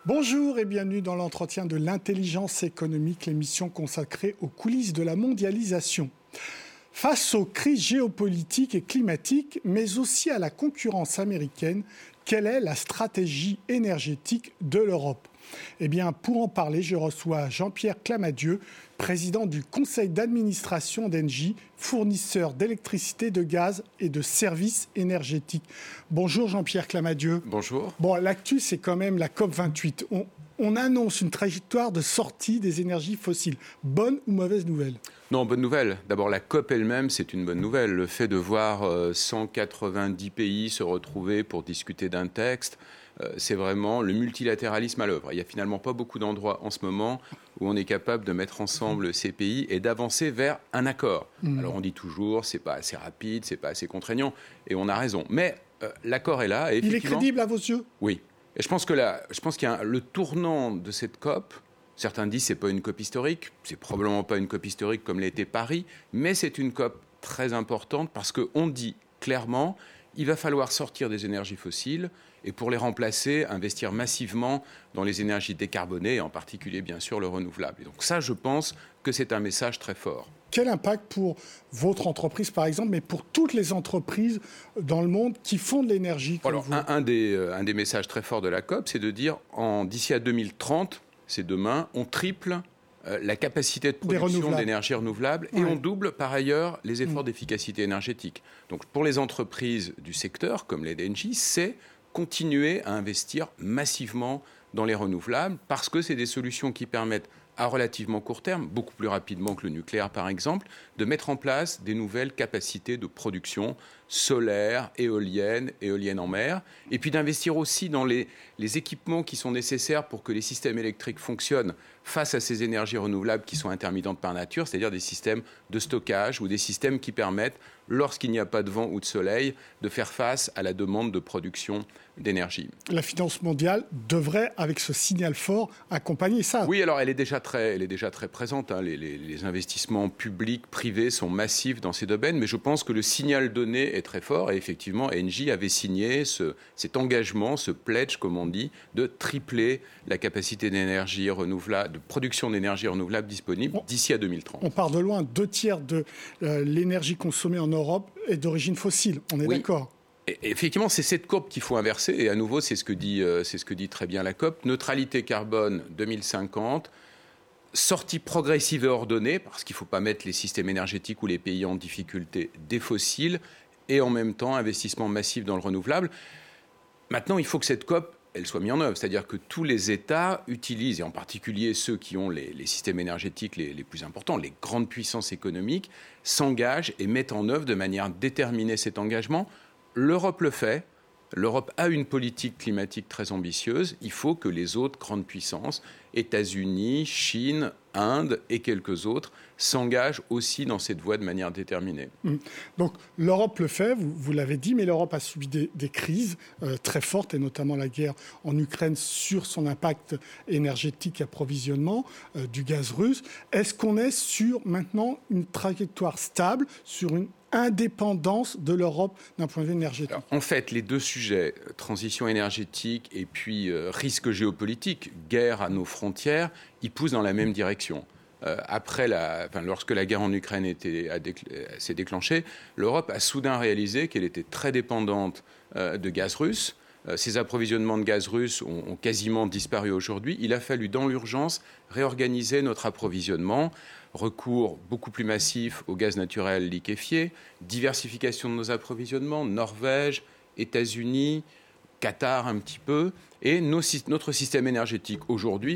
Bonjour et bienvenue dans l'entretien de l'intelligence économique, l'émission consacrée aux coulisses de la mondialisation. Face aux crises géopolitiques et climatiques, mais aussi à la concurrence américaine, quelle est la stratégie énergétique de l'Europe ? Eh bien, pour en parler, je reçois Jean-Pierre Clamadieu, président du conseil d'administration d'Engie, fournisseur d'électricité, de gaz et de services énergétiques. Bonjour Jean-Pierre Clamadieu. Bonjour. Bon, l'actu, c'est quand même la COP28. On annonce une trajectoire de sortie des énergies fossiles. Bonne ou mauvaise nouvelle ? Non, bonne nouvelle. D'abord, la COP elle-même, c'est une bonne nouvelle. Le fait de voir 190 pays se retrouver pour discuter d'un texte, c'est vraiment le multilatéralisme à l'œuvre. Il n'y a finalement pas beaucoup d'endroits en ce moment où on est capable de mettre ensemble ces pays et d'avancer vers un accord. Alors on dit toujours, c'est pas assez rapide, c'est pas assez contraignant, et on a raison. Mais l'accord est là. Et il est crédible à vos yeux ? Oui. Et je pense qu'il y a le tournant de cette COP. Certains disent que ce n'est pas une COP historique. C'est probablement pas une COP historique comme l'a été Paris, mais c'est une COP très importante parce qu'on dit clairement il va falloir sortir des énergies fossiles et pour les remplacer, investir massivement dans les énergies décarbonées, et en particulier, bien sûr, le renouvelable. Et donc ça, je pense que c'est un message très fort. Quel impact pour votre entreprise, par exemple, mais pour toutes les entreprises dans le monde qui font de l'énergie comme Alors, vous ? un des messages très forts de la COP, c'est de dire, d'ici à 2030, c'est demain, on triple la capacité de production d'énergie renouvelable et on double par ailleurs les efforts d'efficacité énergétique. Donc pour les entreprises du secteur, comme les d'Engie, c'est continuer à investir massivement dans les renouvelables parce que c'est des solutions qui permettent à relativement court terme, beaucoup plus rapidement que le nucléaire par exemple, de mettre en place des nouvelles capacités de production solaire, éolienne en mer, et puis d'investir aussi dans les équipements qui sont nécessaires pour que les systèmes électriques fonctionnent face à ces énergies renouvelables qui sont intermittentes par nature, c'est-à-dire des systèmes de stockage ou des systèmes qui permettent, lorsqu'il n'y a pas de vent ou de soleil, de faire face à la demande de production d'énergie. La finance mondiale devrait, avec ce signal fort, accompagner ça. Oui, alors elle est déjà très présente. Hein. Les investissements publics, privés sont massifs dans ces domaines, mais je pense que le signal donné est très fort. Et effectivement, Engie avait signé cet engagement, ce pledge, comme on dit, de tripler la capacité d'énergie renouvelable, de production d'énergie renouvelable disponible d'ici à 2030. On part de loin. 2/3 de l'énergie consommée en Europe est d'origine fossile. On est d'accord ? Et effectivement, c'est cette courbe qu'il faut inverser. Et à nouveau, c'est ce que dit très bien la COP. Neutralité carbone 2050, sortie progressive et ordonnée, parce qu'il ne faut pas mettre les systèmes énergétiques ou les pays en difficulté des fossiles, et en même temps, investissement massif dans le renouvelable. Maintenant, il faut que cette COP elle soit mise en œuvre, c'est-à-dire que tous les États utilisent, et en particulier ceux qui ont les systèmes énergétiques les plus importants, les grandes puissances économiques, s'engagent et mettent en œuvre de manière déterminée cet engagement. L'Europe le fait. L'Europe a une politique climatique très ambitieuse. Il faut que les autres grandes puissances, États-Unis, Chine, Inde et quelques autres, s'engagent aussi dans cette voie de manière déterminée. Donc l'Europe le fait, vous l'avez dit, mais l'Europe a subi des crises très fortes, et notamment la guerre en Ukraine sur son impact énergétique et approvisionnement du gaz russe. Est-ce qu'on est sur maintenant une trajectoire stable, sur une indépendance de l'Europe d'un point de vue énergétique ? Alors, en fait, les deux sujets, transition énergétique et puis risque géopolitique, guerre à nos frontières, ils poussent dans la même direction. Lorsque la guerre en Ukraine s'est déclenchée, l'Europe a soudain réalisé qu'elle était très dépendante de gaz russe. Ces approvisionnements de gaz russe ont quasiment disparu aujourd'hui. Il a fallu, dans l'urgence, réorganiser notre approvisionnement. Recours beaucoup plus massif au gaz naturel liquéfié, diversification de nos approvisionnements, Norvège, États-Unis, Qatar un petit peu, et notre système énergétique aujourd'hui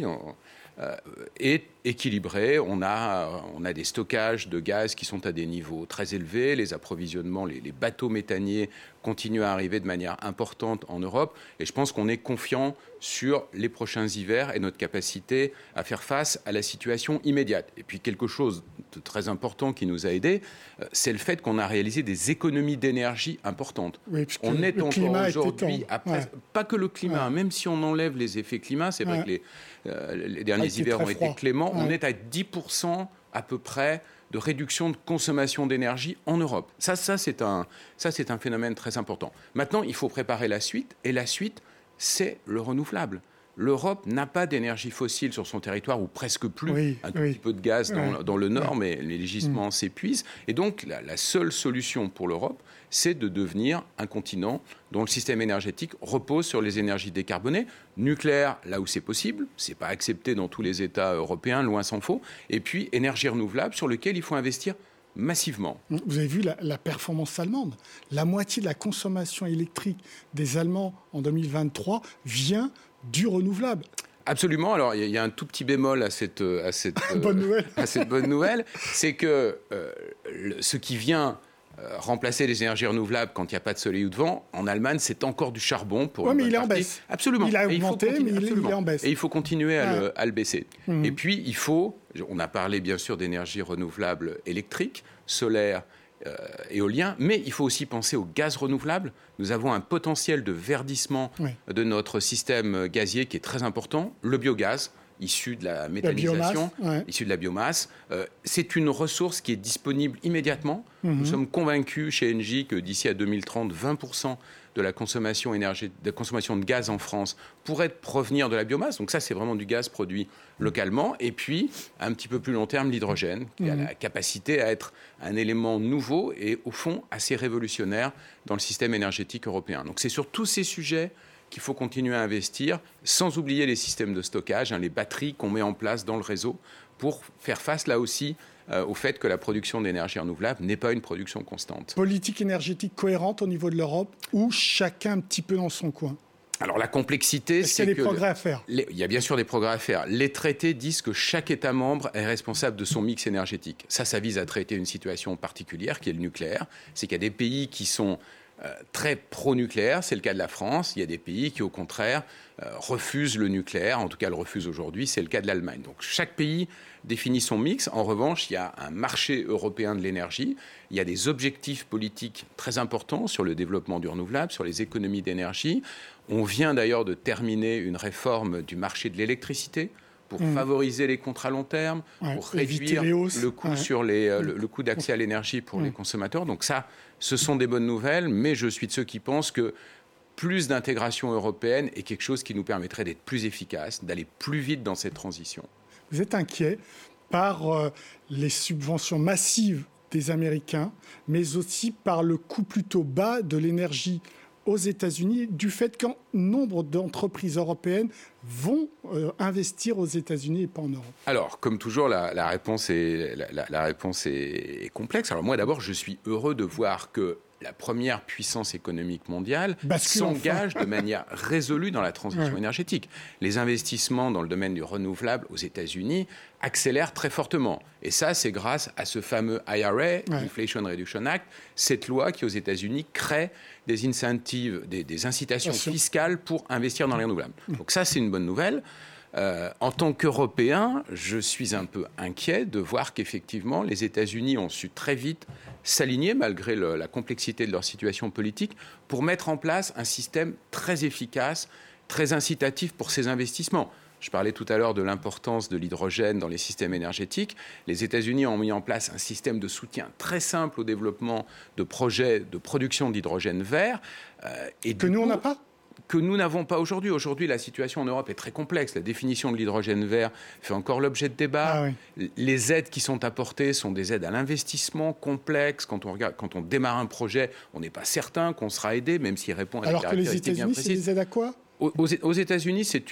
est équilibré. On a des stockages de gaz qui sont à des niveaux très élevés. Les approvisionnements, les bateaux méthaniers continuent à arriver de manière importante en Europe. Et je pense qu'on est confiant sur les prochains hivers et notre capacité à faire face à la situation immédiate. Et puis quelque chose de très important qui nous a aidés, c'est le fait qu'on a réalisé des économies d'énergie importantes. Oui, on est encore aujourd'hui, pas que le climat, même si on enlève les effets climat, c'est vrai que les derniers hivers ont été cléments, on est à 10% à peu près de réduction de consommation d'énergie en Europe. Ça c'est un phénomène très important. Maintenant, il faut préparer la suite, et la suite, c'est le renouvelable. l'Europe n'a pas d'énergie fossile sur son territoire, ou presque plus, un tout petit peu de gaz dans le nord, mais les gisements s'épuisent. Et donc, la seule solution pour l'Europe, c'est de devenir un continent dont le système énergétique repose sur les énergies décarbonées, nucléaire là où c'est possible, c'est pas accepté dans tous les États européens, loin s'en faut, et puis énergie renouvelable sur lequel il faut investir massivement. Vous avez vu la performance allemande. La moitié de la consommation électrique des Allemands en 2023 vient du renouvelable. Absolument. Alors, il y a un tout petit bémol à cette bonne nouvelle. À cette bonne nouvelle, c'est que ce qui vient remplacer les énergies renouvelables quand il n'y a pas de soleil ou de vent, en Allemagne, c'est encore du charbon. Oui, mais il est en baisse. Absolument. Il a augmenté, mais il est en baisse. Et il faut continuer à le baisser. Et puis, on a parlé bien sûr d'énergie renouvelable électrique, solaire, éolien, mais il faut aussi penser au gaz renouvelable. Nous avons un potentiel de verdissement de notre système gazier qui est très important. Le biogaz, issu de la méthanisation, issu de la biomasse. C'est une ressource qui est disponible immédiatement. Nous sommes convaincus chez Engie que d'ici à 2030, 20% de la consommation de gaz en France pourrait provenir de la biomasse. Donc ça, c'est vraiment du gaz produit localement. Et puis, un petit peu plus long terme, l'hydrogène, qui a la capacité à être un élément nouveau et, au fond, assez révolutionnaire dans le système énergétique européen. Donc c'est sur tous ces sujets qu'il faut continuer à investir, sans oublier les systèmes de stockage, les batteries qu'on met en place dans le réseau pour faire face, là aussi, au fait que la production d'énergie renouvelable n'est pas une production constante. Politique énergétique cohérente au niveau de l'Europe, ou chacun un petit peu dans son coin? Alors la complexité, c'est qu'il y a des progrès à faire. Il y a bien sûr des progrès à faire. Les traités disent que chaque État membre est responsable de son mix énergétique. Ça vise à traiter une situation particulière qui est le nucléaire. C'est qu'il y a des pays qui sont très pro-nucléaire, c'est le cas de la France. Il y a des pays qui, au contraire, refusent le nucléaire. En tout cas, le refusent aujourd'hui. C'est le cas de l'Allemagne. Donc, chaque pays définit son mix. En revanche, il y a un marché européen de l'énergie. Il y a des objectifs politiques très importants sur le développement du renouvelable, sur les économies d'énergie. On vient d'ailleurs de terminer une réforme du marché de l'électricité pour favoriser les contrats long terme, pour réduire le coût sur le coût d'accès à l'énergie pour les consommateurs. Donc ça, ce sont des bonnes nouvelles, mais je suis de ceux qui pensent que plus d'intégration européenne est quelque chose qui nous permettrait d'être plus efficaces, d'aller plus vite dans cette transition. Vous êtes inquiet par les subventions massives des Américains, mais aussi par le coût plutôt bas de l'énergie aux États-Unis, du fait qu'un nombre d'entreprises européennes vont investir aux États-Unis et pas en Europe? Alors, comme toujours, la réponse est complexe. Alors moi, d'abord, je suis heureux de voir que la première puissance économique mondiale s'engage de manière résolue dans la transition énergétique. Les investissements dans le domaine du renouvelable aux États-Unis accélèrent très fortement. Et ça, c'est grâce à ce fameux IRA, Inflation Reduction Act, cette loi qui, aux États-Unis, crée des incentives, des incitations fiscales pour investir dans les renouvelables. Donc ça, c'est une bonne nouvelle. En tant qu'Européen, je suis un peu inquiet de voir qu'effectivement, les États-Unis ont su très vite s'aligner, malgré la complexité de leur situation politique, pour mettre en place un système très efficace, très incitatif pour ces investissements. Je parlais tout à l'heure de l'importance de l'hydrogène dans les systèmes énergétiques. Les États-Unis ont mis en place un système de soutien très simple au développement de projets de production d'hydrogène vert. Que nous, on n'a pas ? Que nous n'avons pas aujourd'hui. Aujourd'hui, la situation en Europe est très complexe. La définition de l'hydrogène vert fait encore l'objet de débats. Les aides qui sont apportées sont des aides à l'investissement complexes. Quand on démarre un projet, on n'est pas certain qu'on sera aidé, même s'il répond à des caractéristiques bien précises. Alors que les États-Unis, c'est des aides à quoi ? Aux États-Unis, c'est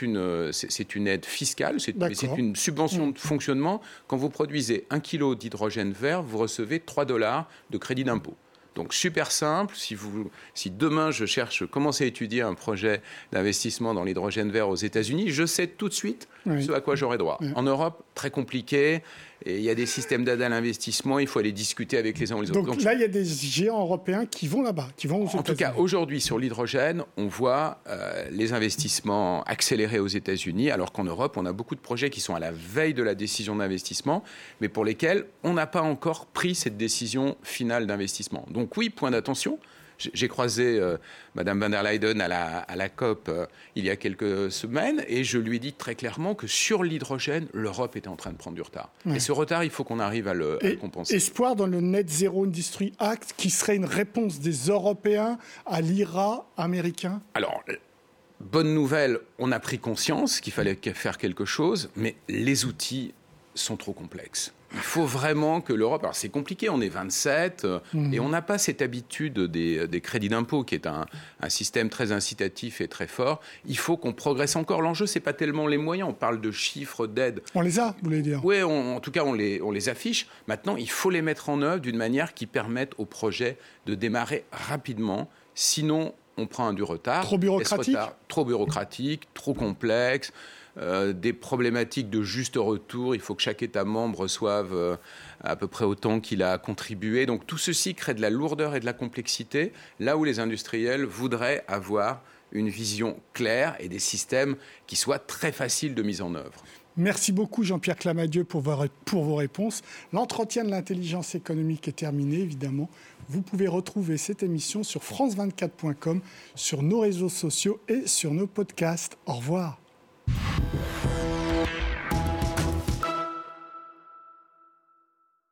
une aide fiscale, c'est une subvention de fonctionnement. Quand vous produisez 1 kilo d'hydrogène vert, vous recevez $3 de crédit d'impôt. Donc super simple, si demain je commence à étudier un projet d'investissement dans l'hydrogène vert aux États-Unis, je sais tout de suite ce à quoi j'aurai droit. En Europe, très compliqué, et il y a des systèmes d'aide à l'investissement, il faut aller discuter avec les uns ou les autres. Donc là, il y a des géants européens qui vont là-bas, qui vont aux États-Unis. En tout cas, aujourd'hui, sur l'hydrogène, on voit les investissements accélérés aux États-Unis, alors qu'en Europe, on a beaucoup de projets qui sont à la veille de la décision d'investissement, mais pour lesquels on n'a pas encore pris cette décision finale d'investissement. Donc oui, point d'attention. J'ai croisé Mme van der Leyen à la COP il y a quelques semaines et je lui ai dit très clairement que sur l'hydrogène, l'Europe était en train de prendre du retard. Et ce retard, il faut qu'on arrive à le compenser. Espoir dans le Net Zero Industry Act qui serait une réponse des Européens à l'IRA américain ? Alors, bonne nouvelle, on a pris conscience qu'il fallait faire quelque chose, mais les outils sont trop complexes. Il faut vraiment que l'Europe... Alors c'est compliqué, on est 27 et on n'a pas cette habitude des crédits d'impôt qui est un système très incitatif et très fort. Il faut qu'on progresse encore. L'enjeu, c'est pas tellement les moyens. On parle de chiffres d'aide. On les a, vous voulez dire? Oui, en tout cas, on les affiche. Maintenant, il faut les mettre en œuvre d'une manière qui permette au projet de démarrer rapidement. Sinon, on prend du retard. Trop bureaucratique? Trop bureaucratique, trop complexe. Des problématiques de juste retour. Il faut que chaque État membre reçoive à peu près autant qu'il a contribué. Donc tout ceci crée de la lourdeur et de la complexité, là où les industriels voudraient avoir une vision claire et des systèmes qui soient très faciles de mise en œuvre. Merci beaucoup Jean-Pierre Clamadieu pour vos réponses. L'entretien de l'intelligence économique est terminé, évidemment. Vous pouvez retrouver cette émission sur france24.com, sur nos réseaux sociaux et sur nos podcasts. Au revoir.